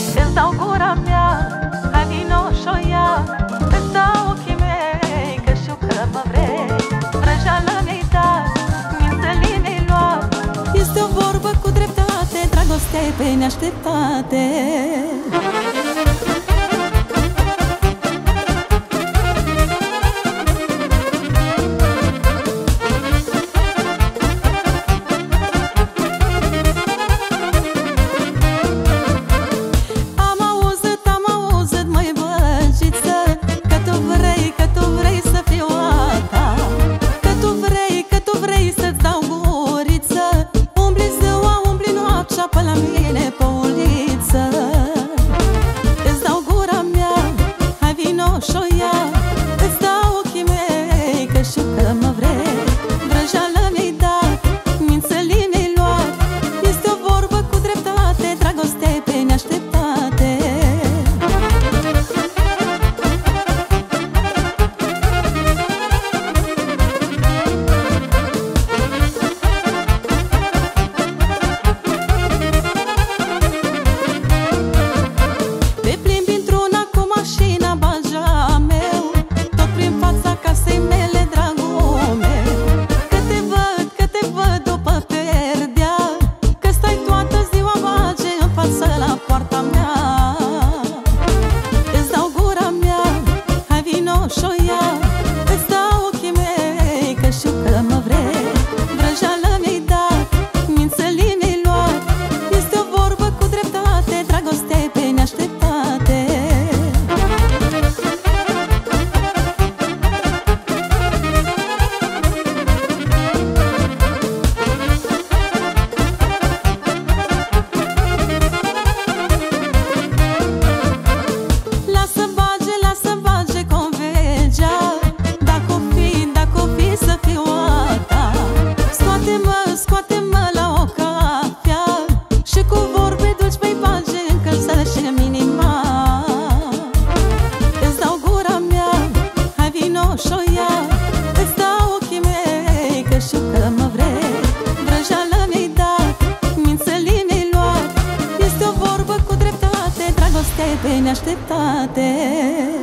Îți dau gura mea, hai vino și-o ia. Îți dau ochii mei, că știu că mă vrei. Vrăjeală mi-ai dat, mințălii mi-ai luat. Este o vorbă cu dreptate, dragostea e pe neașteptate. Pe neașteptate.